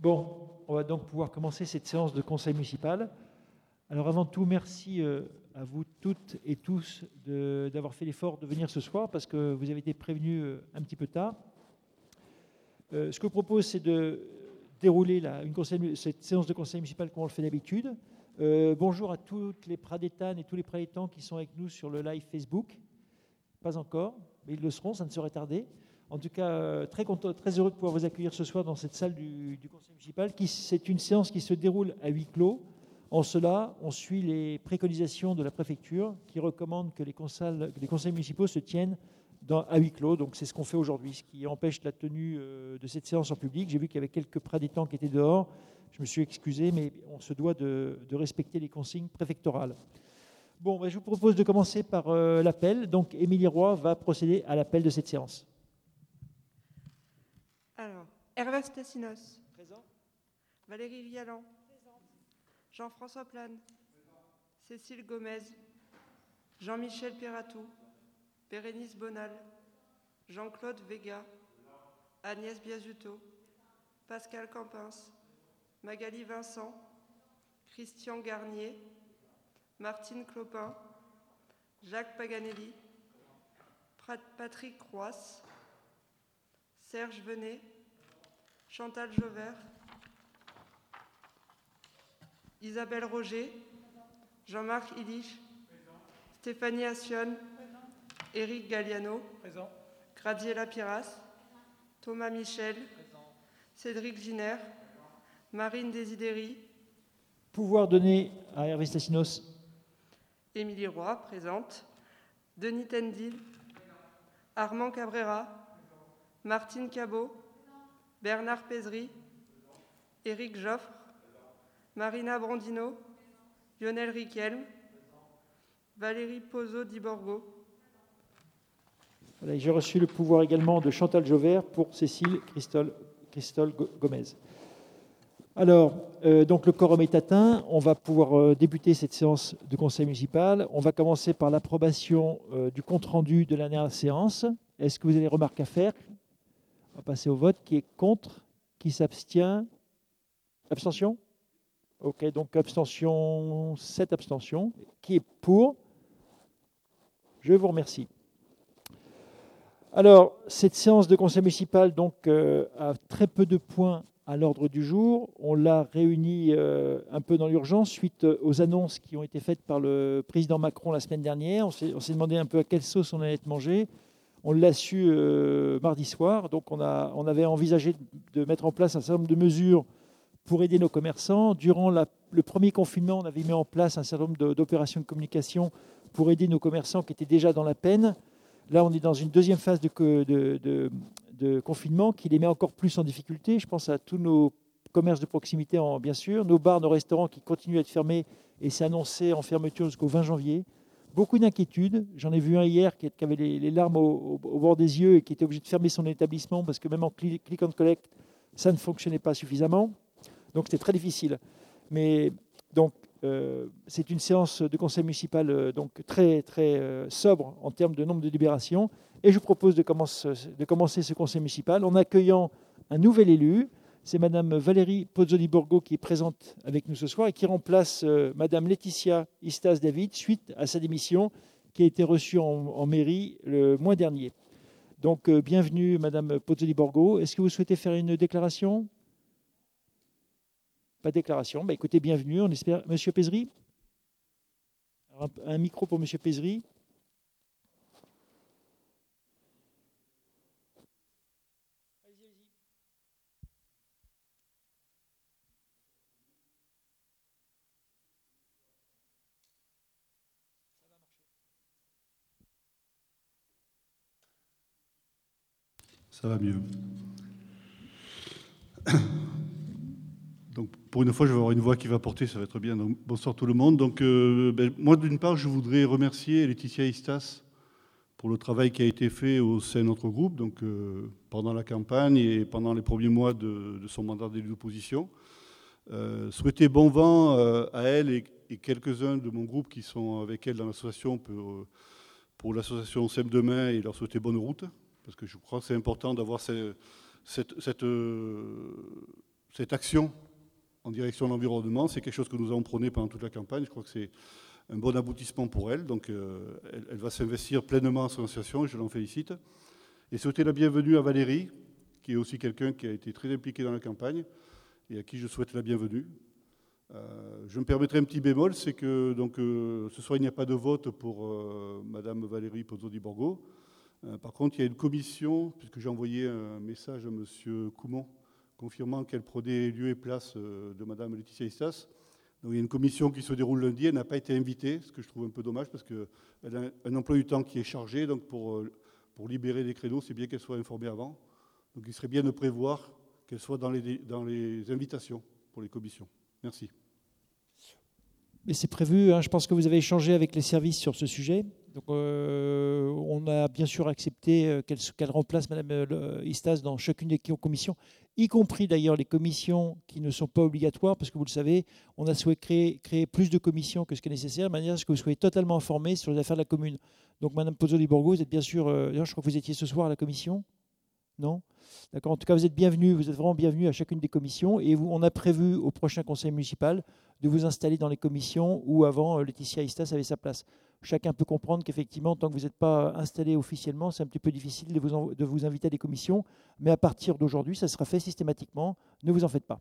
Bon, on va donc pouvoir commencer cette séance de conseil municipal. Alors avant tout, merci à vous toutes et tous d'avoir fait l'effort de venir ce soir parce que vous avez été prévenus un petit peu tard. Ce que je propose, c'est de dérouler cette séance de conseil municipal comme on le fait d'habitude. Bonjour à toutes les pradétanes et tous les pradétans qui sont avec nous sur le live Facebook. Pas encore, mais ils le seront, ça ne saurait tarder. En tout cas, très content, très heureux de pouvoir vous accueillir ce soir dans cette salle du conseil municipal. C'est une séance qui se déroule à huis clos. En cela, on suit les préconisations de la préfecture qui recommande que les conseils municipaux se tiennent à huis clos. Donc c'est ce qu'on fait aujourd'hui, ce qui empêche la tenue de cette séance en public. J'ai vu qu'il y avait quelques pradétans qui étaient dehors. Je me suis excusé, mais on se doit de respecter les consignes préfectorales. Bon, je vous propose de commencer par l'appel. Donc Émilie Roy va procéder à l'appel de cette séance. Alors, Hervé Stassinos. Présent. Valérie Vialan. Présente. Jean-François Plane. Présent. Cécile Gomez. Jean-Michel Piratou. Bérénice Bonal. Jean-Claude Vega. Agnès Biasuto. Pascal Campins. Magali Vincent. Christian Garnier. Martine Clopin. Jacques Paganelli. Patrick Roisse. Serge Venet. Chantal Jauvert. Isabelle Roger. Jean-Marc Illich. Stéphanie Assion. Éric Galliano. Présent. Graziella Piras. Thomas Michel. Présent. Cédric Giner. Marine Desideri. Pouvoir donner à Hervé Stassinos. Émilie Roy, présente. Denis Tendil. Armand Cabrera. Martine Cabot. Bernard Pézry. Éric Joffre. Marina Brandino. Lionel Riquelme. Valérie Pozzo di Borgo. Voilà, j'ai reçu le pouvoir également de Chantal Jauvert pour Cécile Christol Gomez. Alors, donc le quorum est atteint. On va pouvoir débuter cette séance de conseil municipal. On va commencer par l'approbation du compte-rendu de la dernière séance. Est-ce que vous avez des remarques à faire? On va passer au vote. Qui est contre? Qui s'abstient? Abstention? Ok, donc abstention, 7 abstentions. Qui est pour? Je vous remercie. Alors, cette séance de conseil municipal donc, a très peu de points à l'ordre du jour. On l'a réunie un peu dans l'urgence suite aux annonces qui ont été faites par le président Macron la semaine dernière. On s'est demandé un peu à quelle sauce on allait être mangé. On l'a su mardi soir. Donc, on avait envisagé de mettre en place un certain nombre de mesures pour aider nos commerçants. Durant le premier confinement, on avait mis en place un certain nombre d'opérations de communication pour aider nos commerçants qui étaient déjà dans la peine. Là, on est dans une deuxième phase de confinement qui les met encore plus en difficulté. Je pense à tous nos commerces de proximité, bien sûr, nos bars, nos restaurants qui continuent à être fermés et c'est annoncé en fermeture jusqu'au 20 janvier. Beaucoup d'inquiétudes. J'en ai vu un hier qui avait les larmes au bord des yeux et qui était obligé de fermer son établissement parce que même en click and collect, ça ne fonctionnait pas suffisamment. Donc, c'était très difficile. Mais donc, c'est une séance de conseil municipal donc très, très sobre en termes de nombre de libérations. Et je vous propose de commencer ce conseil municipal en accueillant un nouvel élu. C'est Madame Valérie Pozzo di Borgo qui est présente avec nous ce soir et qui remplace Madame Laetitia Istas-David suite à sa démission qui a été reçue en mairie le mois dernier. Donc, bienvenue Madame Pozzo di Borgo. Est-ce que vous souhaitez faire une déclaration ? Pas de déclaration. Écoutez, bienvenue. On espère. Monsieur Pézry. Un micro pour Monsieur Pézry. Ça va mieux. Donc, pour une fois, je vais avoir une voix qui va porter, ça va être bien. Donc, bonsoir tout le monde. Donc, moi, d'une part, je voudrais remercier Laetitia Istas pour le travail qui a été fait au sein de notre groupe, donc, pendant la campagne et pendant les premiers mois de son mandat d'élu d'opposition. Souhaiter bon vent à elle et quelques-uns de mon groupe qui sont avec elle dans l'association pour l'association SEM Demain et leur souhaiter bonne route, parce que je crois que c'est important d'avoir cette cette action en direction de l'environnement. C'est quelque chose que nous avons prôné pendant toute la campagne. Je crois que c'est un bon aboutissement pour elle. Donc, elle va s'investir pleinement dans son association et je l'en félicite. Et souhaiter la bienvenue à Valérie, qui est aussi quelqu'un qui a été très impliqué dans la campagne et à qui je souhaite la bienvenue. Je me permettrai un petit bémol, c'est que donc, ce soir il n'y a pas de vote pour Madame Valérie Pozzo-di-Borgo. Par contre, il y a une commission, puisque j'ai envoyé un message à Monsieur Coumont, confirmant qu'elle prenait lieu et place de Madame Laetitia Istas. Donc il y a une commission qui se déroule lundi, elle n'a pas été invitée, ce que je trouve un peu dommage, parce qu'elle a un emploi du temps qui est chargé, donc pour libérer des créneaux, c'est bien qu'elle soit informée avant. Donc il serait bien de prévoir qu'elle soit dans les invitations pour les commissions. Merci. Mais c'est prévu, hein, je pense que vous avez échangé avec les services sur ce sujet. Donc, on a bien sûr accepté qu'elle remplace Mme Istas dans chacune des commissions, y compris d'ailleurs les commissions qui ne sont pas obligatoires, parce que vous le savez, on a souhaité créer plus de commissions que ce qui est nécessaire, de manière à ce que vous soyez totalement informés sur les affaires de la commune. Donc, Mme Pozzo-di-Borgo, vous êtes bien sûr, je crois que vous étiez ce soir à la commission, non ? D'accord. En tout cas, vous êtes bienvenus, vous êtes vraiment bienvenus à chacune des commissions, et on a prévu au prochain conseil municipal de vous installer dans les commissions où avant Laetitia Istas avait sa place. Chacun peut comprendre qu'effectivement, tant que vous n'êtes pas installé officiellement, c'est un petit peu difficile de vous inviter à des commissions, mais à partir d'aujourd'hui, ça sera fait systématiquement, ne vous en faites pas.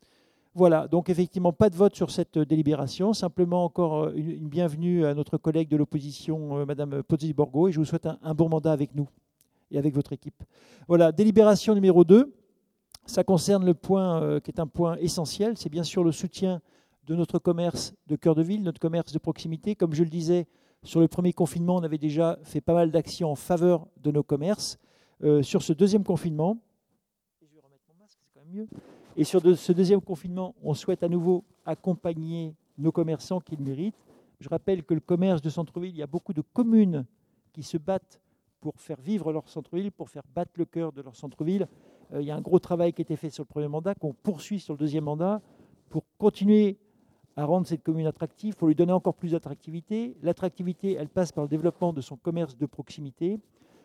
Voilà, donc effectivement, pas de vote sur cette délibération, simplement encore une bienvenue à notre collègue de l'opposition, Mme Pozzo-di-Borgo, et je vous souhaite un bon mandat avec nous et avec votre équipe. Voilà, délibération numéro 2, ça concerne le point qui est un point essentiel, c'est bien sûr le soutien de notre commerce de cœur de ville, notre commerce de proximité. Comme je le disais, sur le premier confinement, on avait déjà fait pas mal d'actions en faveur de nos commerces. Sur ce deuxième confinement, je vais remettre mon masque, c'est quand même mieux. Et sur ce deuxième confinement, on souhaite à nouveau accompagner nos commerçants qui le méritent. Je rappelle que le commerce de centre-ville, il y a beaucoup de communes qui se battent pour faire vivre leur centre-ville, pour faire battre le cœur de leur centre-ville. Il y a un gros travail qui a été fait sur le premier mandat, qu'on poursuit sur le deuxième mandat, pour continuer à rendre cette commune attractive, pour lui donner encore plus d'attractivité. L'attractivité, elle passe par le développement de son commerce de proximité.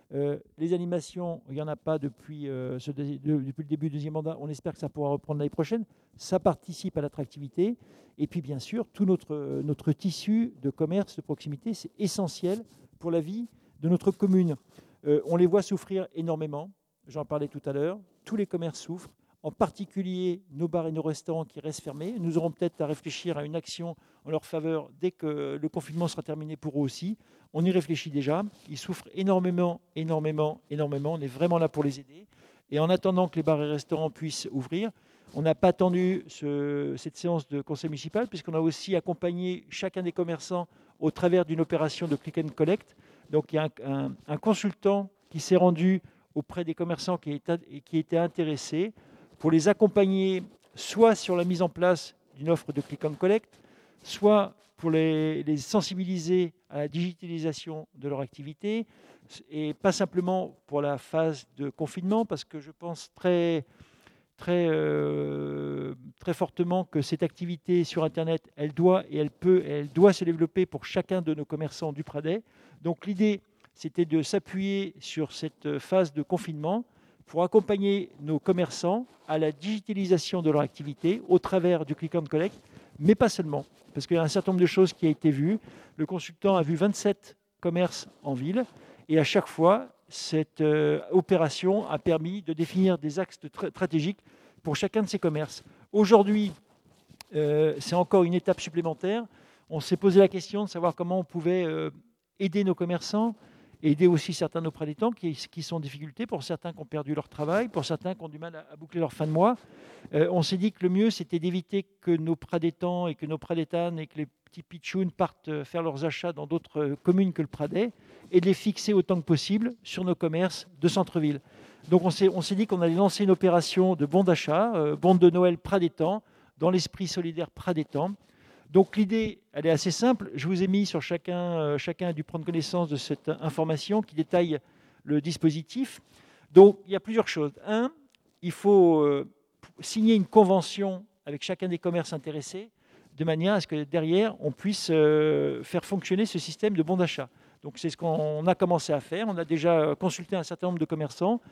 Les animations, il n'y en a pas depuis le début du deuxième mandat. On espère que ça pourra reprendre l'année prochaine. Ça participe à l'attractivité. Et puis, bien sûr, tout notre tissu de commerce de proximité, c'est essentiel pour la vie de notre commune. On les voit souffrir énormément. J'en parlais tout à l'heure. Tous les commerces souffrent, en particulier nos bars et nos restaurants qui restent fermés. Nous aurons peut-être à réfléchir à une action en leur faveur dès que le confinement sera terminé pour eux aussi. On y réfléchit déjà. Ils souffrent énormément. On est vraiment là pour les aider. Et en attendant que les bars et restaurants puissent ouvrir, on n'a pas attendu cette séance de conseil municipal, puisqu'on a aussi accompagné chacun des commerçants au travers d'une opération de click and collect. Donc il y a un consultant qui s'est rendu auprès des commerçants qui étaient intéressés pour les accompagner soit sur la mise en place d'une offre de click and collect, soit pour les sensibiliser à la digitalisation de leur activité, et pas simplement pour la phase de confinement, parce que je pense très fortement que cette activité sur Internet, elle doit se développer pour chacun de nos commerçants du Pradet. Donc l'idée, c'était de s'appuyer sur cette phase de confinement pour accompagner nos commerçants à la digitalisation de leur activité au travers du click and collect, mais pas seulement, parce qu'il y a un certain nombre de choses qui a été vues. Le consultant a vu 27 commerces en ville, et à chaque fois, cette opération a permis de définir des axes stratégiques pour chacun de ces commerces. Aujourd'hui, c'est encore une étape supplémentaire. On s'est posé la question de savoir comment on pouvait aider nos commerçants, aider aussi certains de nos pradétans qui sont en difficulté, pour certains qui ont perdu leur travail, pour certains qui ont du mal à boucler leur fin de mois. On s'est dit que le mieux, c'était d'éviter que nos pradétans et que nos pradétanes et que les petits pitchouns partent faire leurs achats dans d'autres communes que le Pradet, et de les fixer autant que possible sur nos commerces de centre-ville. Donc on s'est dit qu'on allait lancer une opération de bons d'achat, bons de Noël pradétans, dans l'esprit solidaire pradétan. Donc l'idée, elle est assez simple. Je vous ai mis sur chacun a dû prendre connaissance de cette information qui détaille le dispositif. Donc il y a plusieurs choses. Un, il faut signer une convention avec chacun des commerces intéressés, de manière à ce que derrière, on puisse faire fonctionner ce système de bons d'achat. Donc c'est ce qu'on a commencé à faire. On a déjà consulté un certain nombre de commerçants.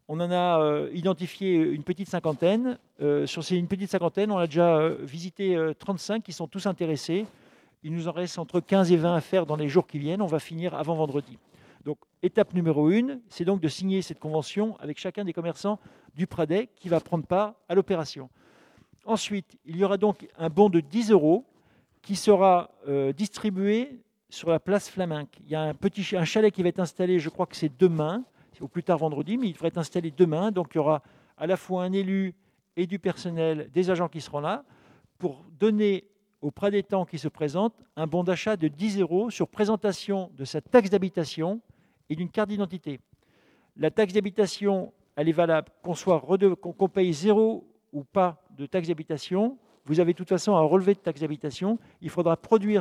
On en a identifié une petite cinquantaine. Sur une petite cinquantaine, on a déjà visité 35 qui sont tous intéressés. Il nous en reste entre 15 et 20 à faire dans les jours qui viennent. On va finir avant vendredi. Donc, étape numéro 1, c'est donc de signer cette convention avec chacun des commerçants du Pradet qui va prendre part à l'opération. Ensuite, il y aura donc un bon de 10 € qui sera distribué sur la place Flaminck. Il y a un chalet qui va être installé, je crois que c'est demain, au plus tard vendredi, mais il devrait être installé demain. Donc, il y aura à la fois un élu et du personnel, des agents qui seront là, pour donner aux Pradétans qui se présentent un bon d'achat de 10 € sur présentation de sa taxe d'habitation et d'une carte d'identité. La taxe d'habitation, elle est valable qu'on paye 0 ou pas de taxe d'habitation. Vous avez de toute façon un relevé de taxe d'habitation. Il faudra produire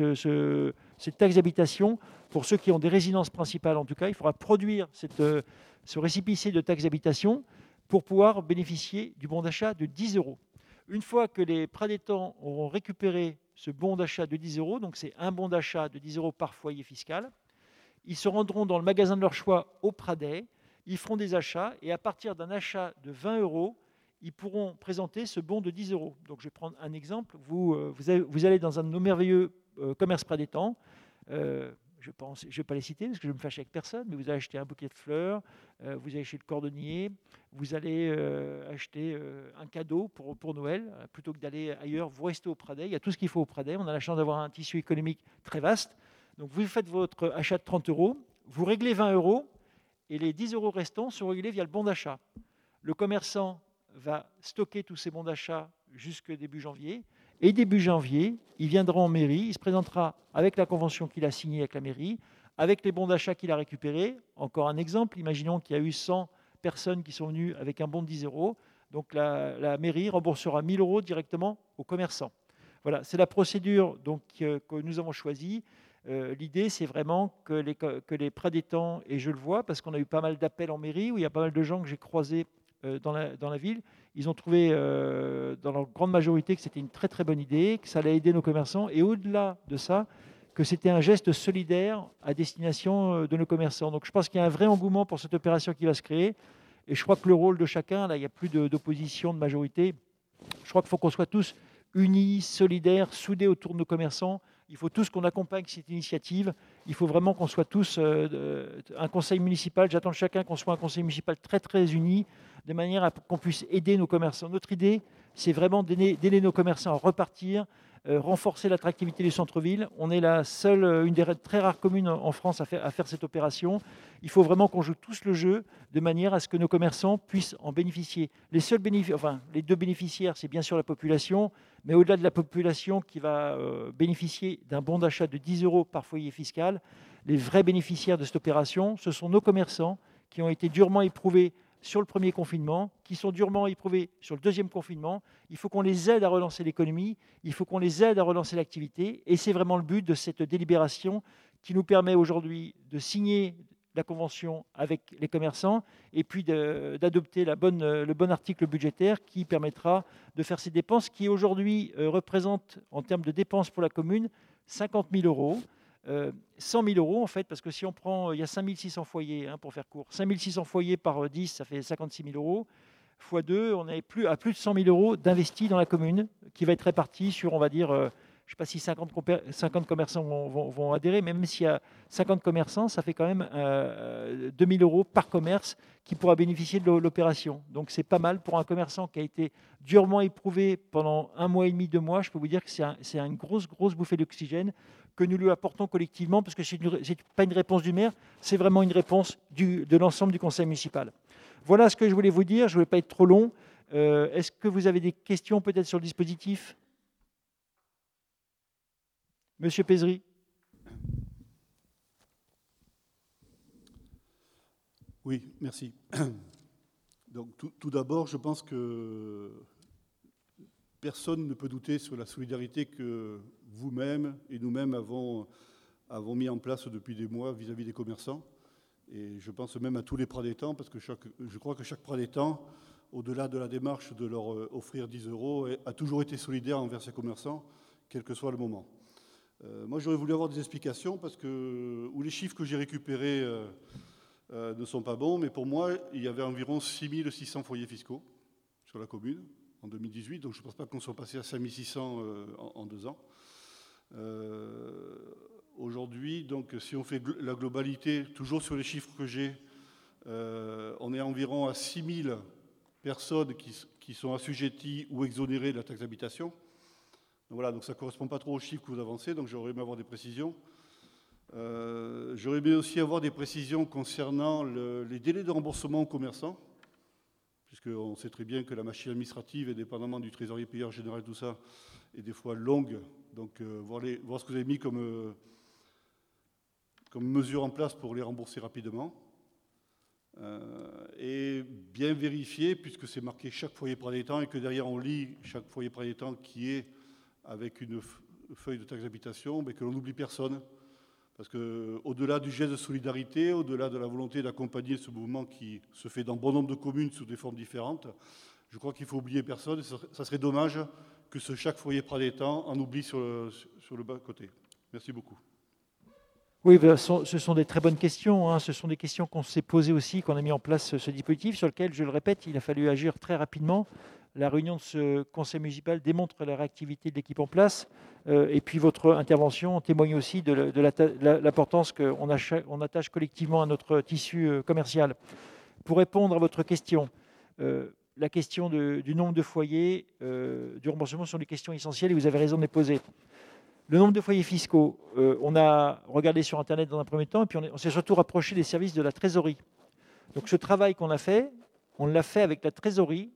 cette taxe d'habitation. Pour ceux qui ont des résidences principales, en tout cas, il faudra produire ce récépissé de taxe d'habitation pour pouvoir bénéficier du bon d'achat de 10 €. Une fois que les Pradétans auront récupéré ce bon d'achat de 10 €, donc c'est un bon d'achat de 10 € par foyer fiscal, ils se rendront dans le magasin de leur choix au Pradet, ils feront des achats et à partir d'un achat de 20 €, ils pourront présenter ce bon de 10 €. Donc je vais prendre un exemple. Vous allez dans un de nos merveilleux commerces Pradétans. Je ne vais pas les citer parce que je me fâche avec personne, mais vous allez acheter un bouquet de fleurs, vous allez chez le cordonnier, vous allez acheter un cadeau pour Noël, plutôt que d'aller ailleurs, vous restez au Pradet. Il y a tout ce qu'il faut au Pradet. On a la chance d'avoir un tissu économique très vaste. Donc vous faites votre achat de 30 €, vous réglez 20 € et les 10 € restants sont réglés via le bon d'achat. Le commerçant va stocker tous ces bons d'achat jusqu'au début janvier. Et début janvier, il viendra en mairie, il se présentera avec la convention qu'il a signée avec la mairie, avec les bons d'achat qu'il a récupérés. Encore un exemple, imaginons qu'il y a eu 100 personnes qui sont venues avec un bon de 10 €. Donc la mairie remboursera 1 000 € directement aux commerçants. Voilà, c'est la procédure donc, que nous avons choisie. L'idée, c'est vraiment que les Pradétans, et je le vois parce qu'on a eu pas mal d'appels en mairie, où il y a pas mal de gens que j'ai croisés dans la ville, ils ont trouvé dans leur grande majorité que c'était une très très bonne idée, que ça allait aider nos commerçants, et au-delà de ça, que c'était un geste solidaire à destination de nos commerçants. Donc je pense qu'il y a un vrai engouement pour cette opération qui va se créer, et je crois que le rôle de chacun, là il n'y a plus d'opposition, de majorité, je crois qu'il faut qu'on soit tous unis, solidaires, soudés autour de nos commerçants. Il faut tous qu'on accompagne cette initiative. Il faut vraiment qu'on soit tous un conseil municipal. J'attends de chacun qu'on soit un conseil municipal très, très uni, de manière à qu'on puisse aider nos commerçants. Notre idée, c'est vraiment d'aider nos commerçants à repartir, renforcer l'attractivité du centre-ville. On est une des très rares communes en France à faire cette opération. Il faut vraiment qu'on joue tous le jeu de manière à ce que nos commerçants puissent en bénéficier. Les deux bénéficiaires, c'est bien sûr la population, mais au-delà de la population qui va bénéficier d'un bon d'achat de 10 € par foyer fiscal, les vrais bénéficiaires de cette opération, ce sont nos commerçants qui ont été durement éprouvés sur le premier confinement, qui sont durement éprouvés sur le deuxième confinement. Il faut qu'on les aide à relancer l'économie, il faut qu'on les aide à relancer l'activité, et c'est vraiment le but de cette délibération qui nous permet aujourd'hui de signer la convention avec les commerçants et puis d'adopter le bon article budgétaire qui permettra de faire ces dépenses qui aujourd'hui représentent en termes de dépenses pour la commune 50 000 €. 100 000 € en fait, parce que si on prend, il y a 5 600 foyers, pour faire court, 5 600 foyers par 10, ça fait 56 000 €, fois 2, on est à plus de 100 000 € d'investis dans la commune, qui va être réparti sur, on va dire, je ne sais pas si 50 commerçants vont adhérer, mais même s'il y a 50 commerçants, ça fait quand même 2 000 € par commerce qui pourra bénéficier de l'opération. Donc c'est pas mal pour un commerçant qui a été durement éprouvé pendant 1 mois et demi, 2 mois. Je peux vous dire que c'est une grosse bouffée d'oxygène que nous lui apportons collectivement, parce que ce n'est pas une réponse du maire, c'est vraiment une réponse de l'ensemble du conseil municipal. Voilà ce que je voulais vous dire, je ne vais pas être trop long. Est-ce que vous avez des questions peut-être sur le dispositif ? Monsieur Pézry. Oui, merci. Donc, tout d'abord, je pense que personne ne peut douter sur la solidarité que vous-même et nous-mêmes avons mis en place depuis des mois vis-à-vis des commerçants. Et je pense même à tous les Pradétans, parce que je crois que chaque Pradétan, au-delà de la démarche de leur offrir 10 €, a toujours été solidaire envers ses commerçants, quel que soit le moment. Moi, j'aurais voulu avoir des explications, parce que les chiffres que j'ai récupérés ne sont pas bons, mais pour moi, il y avait environ 6600 foyers fiscaux sur la commune en 2018, donc je ne pense pas qu'on soit passé à 5600 en 2 ans. Aujourd'hui, donc, si on fait la globalité, toujours sur les chiffres que j'ai, on est environ à 6000 personnes qui sont assujetties ou exonérées de la taxe d'habitation. Donc voilà, donc ça ne correspond pas trop aux chiffres que vous avancez, donc j'aurais aimé avoir des précisions. J'aurais aimé aussi avoir des précisions concernant les délais de remboursement aux commerçants, puisqu'on sait très bien que la machine administrative, indépendamment du trésorier payeur général, tout ça, est des fois longue. Donc voir ce que vous avez mis comme mesure en place pour les rembourser rapidement. Et bien vérifier, puisque c'est marqué chaque foyer par des temps, et que derrière on lit chaque foyer par des temps qui est avec une feuille de taxe d'habitation, mais que l'on n'oublie personne. Parce qu'au-delà du geste de solidarité, au-delà de la volonté d'accompagner ce mouvement qui se fait dans bon nombre de communes sous des formes différentes, je crois qu'il ne faut oublier personne. Ça serait dommage que chaque foyer par des temps en oublie sur le bas côté. Merci beaucoup. Oui, ce sont des très bonnes questions. Ce sont des questions qu'on s'est posées aussi, qu'on a mis en place ce dispositif, sur lequel, je le répète, il a fallu agir très rapidement. La réunion de ce conseil municipal démontre la réactivité de l'équipe en place. Et puis votre intervention témoigne aussi de l'importance qu'on attache collectivement à notre tissu commercial. Pour répondre à votre question, la question du nombre de foyers, du remboursement sont des questions essentielles et vous avez raison de les poser. Le nombre de foyers fiscaux, on a regardé sur Internet dans un premier temps, et puis on s'est surtout rapproché des services de la trésorerie. Donc ce travail qu'on a fait, on l'a fait avec la trésorerie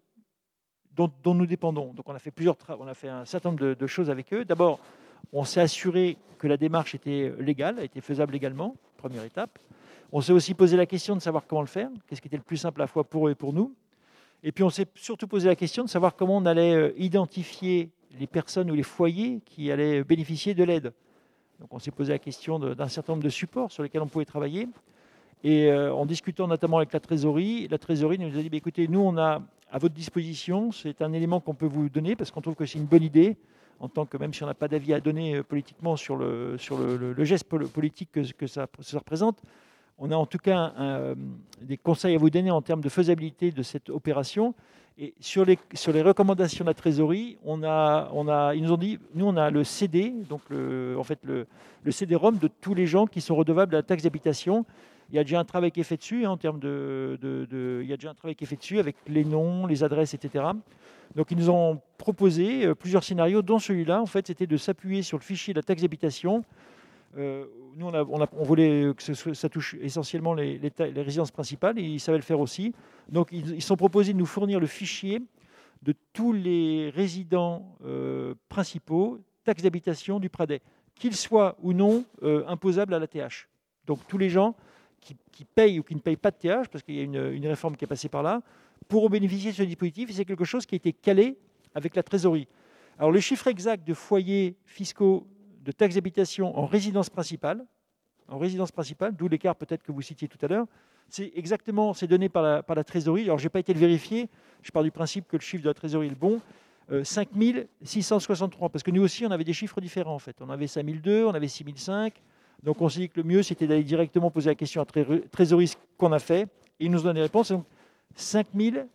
dont nous dépendons. Donc on a fait un certain nombre de choses avec eux. D'abord, on s'est assuré que la démarche était légale, était faisable légalement, première étape. On s'est aussi posé la question de savoir comment le faire, qu'est-ce qui était le plus simple à la fois pour eux et pour nous. Et puis on s'est surtout posé la question de savoir comment on allait identifier les personnes ou les foyers qui allaient bénéficier de l'aide. Donc on s'est posé la question d'un certain nombre de supports sur lesquels on pouvait travailler. Et en discutant notamment avec la trésorerie nous a dit écoutez, nous on a à votre disposition, c'est un élément qu'on peut vous donner parce qu'on trouve que c'est une bonne idée, en tant que même si on n'a pas d'avis à donner politiquement sur le geste politique que ça représente, on a en tout cas des conseils à vous donner en termes de faisabilité de cette opération. Et sur les recommandations de la trésorerie, ils nous ont dit, nous on a le CD, donc le CD-ROM de tous les gens qui sont redevables de la taxe d'habitation. Il y a déjà un travail qui est fait dessus, il y a déjà un travail qui est fait dessus avec les noms, les adresses, etc. Donc ils nous ont proposé plusieurs scénarios, dont celui-là, en fait, c'était de s'appuyer sur le fichier de la taxe d'habitation. Nous, on voulait que ça touche essentiellement les résidences principales, et ils savaient le faire aussi. Donc ils sont proposés de nous fournir le fichier de tous les résidents principaux, taxe d'habitation du Pradet, qu'ils soient ou non imposables à la TH. Donc tous les gens qui payent ou qui ne payent pas de TH, parce qu'il y a une réforme qui est passée par là, pourront bénéficier de ce dispositif, et c'est quelque chose qui a été calé avec la trésorerie. Alors le chiffre exact de foyers fiscaux de taxe d'habitation en résidence principale, d'où l'écart peut-être que vous citiez tout à l'heure, c'est donné par la trésorerie. Alors je n'ai pas été le vérifier, je pars du principe que le chiffre de la trésorerie est le bon, 5 663, parce que nous aussi on avait des chiffres différents en fait. On avait 5 002, on avait 6 005, donc on s'est dit que le mieux c'était d'aller directement poser la question à trésorerie, ce qu'on a fait, et ils nous donnent des réponses. Donc 5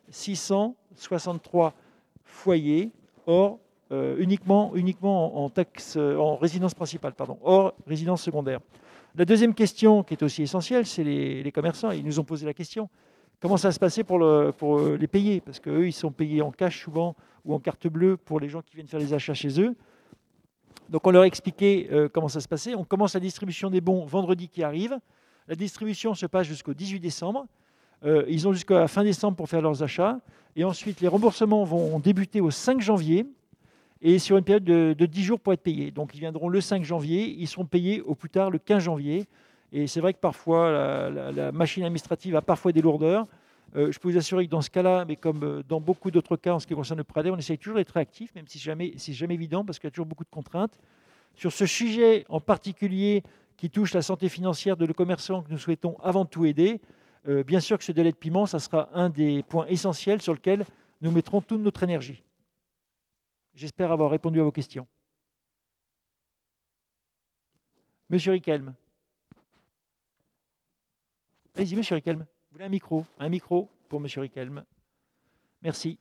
663 foyers, or uniquement en résidence principale, hors résidence secondaire. La deuxième question, qui est aussi essentielle, c'est les commerçants. Ils nous ont posé la question, comment ça va se passer pour les payer? Parce qu'eux, ils sont payés en cash souvent, ou en carte bleue pour les gens qui viennent faire les achats chez eux. Donc on leur a expliqué comment ça se passait. On commence la distribution des bons vendredi qui arrive. La distribution se passe jusqu'au 18 décembre. Ils ont jusqu'à fin décembre pour faire leurs achats. Et ensuite, les remboursements vont débuter au 5 janvier. Et sur une période de 10 jours pour être payés. Donc ils viendront le 5 janvier, ils seront payés au plus tard le 15 janvier. Et c'est vrai que parfois, la machine administrative a parfois des lourdeurs. Je peux vous assurer que dans ce cas-là, mais comme dans beaucoup d'autres cas en ce qui concerne le Pradet, on essaye toujours d'être réactif, même si c'est jamais évident, parce qu'il y a toujours beaucoup de contraintes. Sur ce sujet en particulier qui touche la santé financière de nos commerçants que nous souhaitons avant tout aider, bien sûr que ce délai de paiement, ça sera un des points essentiels sur lequel nous mettrons toute notre énergie. J'espère avoir répondu à vos questions. Monsieur Riquelme. Allez-y, monsieur Riquelme. Vous voulez un micro? Un micro pour monsieur Riquelme. Merci.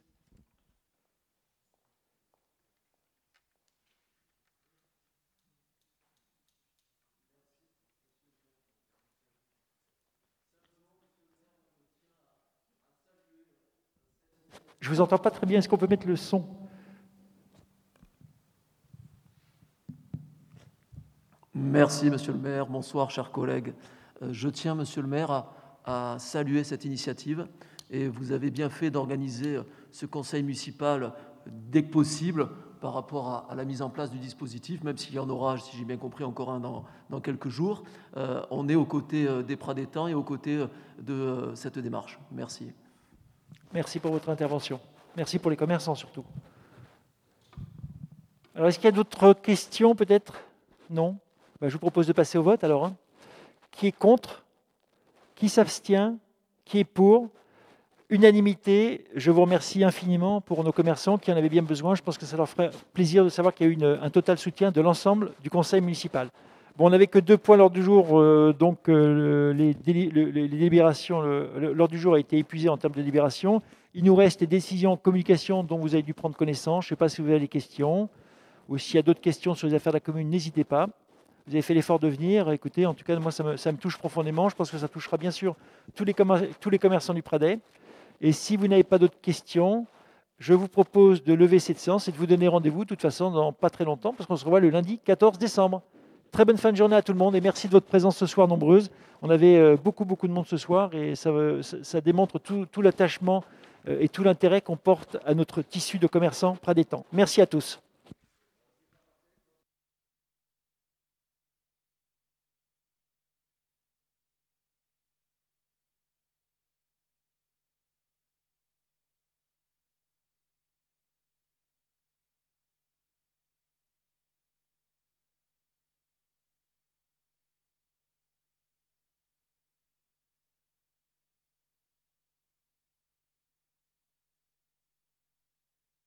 Je ne vous entends pas très bien. Est-ce qu'on peut mettre le son? Merci, monsieur le maire. Bonsoir, chers collègues. Je tiens, monsieur le maire, à saluer cette initiative. Et vous avez bien fait d'organiser ce conseil municipal dès que possible par rapport à la mise en place du dispositif, même s'il y en aura, si j'ai bien compris, encore un dans quelques jours. On est aux côtés des Pradétans et aux côtés de cette démarche. Merci. Merci pour votre intervention. Merci pour les commerçants surtout. Alors, est-ce qu'il y a d'autres questions peut-être? Non. Je vous propose de passer au vote alors. Qui est contre? Qui s'abstient? Qui est pour? Unanimité. Je vous remercie infiniment pour nos commerçants qui en avaient bien besoin. Je pense que ça leur ferait plaisir de savoir qu'il y a eu un total soutien de l'ensemble du conseil municipal. Bon, on n'avait que 2 points lors du jour, donc les délibérations, l'ordre du jour a été épuisé en termes de délibération. Il nous reste les décisions en communication dont vous avez dû prendre connaissance. Je ne sais pas si vous avez des questions ou s'il y a d'autres questions sur les affaires de la commune, n'hésitez pas. Vous avez fait l'effort de venir. Écoutez, en tout cas, moi, ça me touche profondément. Je pense que ça touchera bien sûr tous les commerçants du Pradet. Et si vous n'avez pas d'autres questions, je vous propose de lever cette séance et de vous donner rendez-vous, de toute façon, dans pas très longtemps, parce qu'on se revoit le lundi 14 décembre. Très bonne fin de journée à tout le monde et merci de votre présence ce soir nombreuse. On avait beaucoup de monde ce soir et ça démontre tout l'attachement et tout l'intérêt qu'on porte à notre tissu de commerçants pradétans. Merci à tous.